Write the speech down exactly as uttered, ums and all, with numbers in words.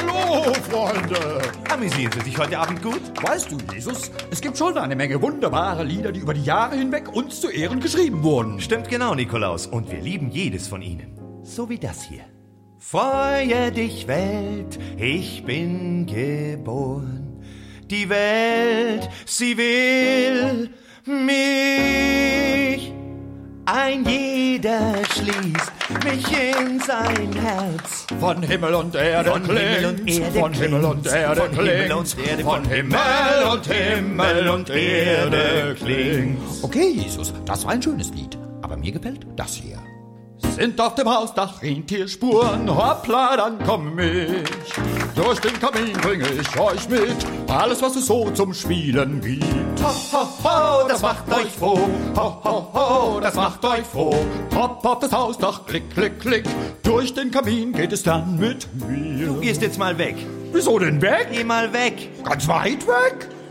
Hallo, Freunde! Amüsieren Sie sich heute Abend gut? Weißt du, Jesus, es gibt schon eine Menge wunderbare Lieder, die über die Jahre hinweg uns zu Ehren geschrieben wurden. Stimmt genau, Nikolaus. Und wir lieben jedes von ihnen. So wie das hier. Freue dich, Welt, ich bin geboren. Die Welt, sie will mich. Ein jeder schließt mich in sein Herz. Von Himmel und Erde Von Himmel und klingt's, Erde von Himmel und klingt's, Erde von Himmel klingt's, und Erde, von Himmel und Himmel und Erde klingt's. Okay, Jesus, das war ein schönes Lied, aber mir gefällt das hier. Sind auf dem Hausdach Rentierspuren, hoppla, dann komm ich. Durch den Kamin bringe ich euch mit, alles was es so zum Spielen gibt. Ho, ho, ho, das macht euch froh, ho, ho, ho, das macht euch froh. Hopp auf das Hausdach, klick, klick, klick, durch den Kamin geht es dann mit mir. Du gehst jetzt mal weg. Wieso denn weg? Geh mal weg. Ganz weit weg?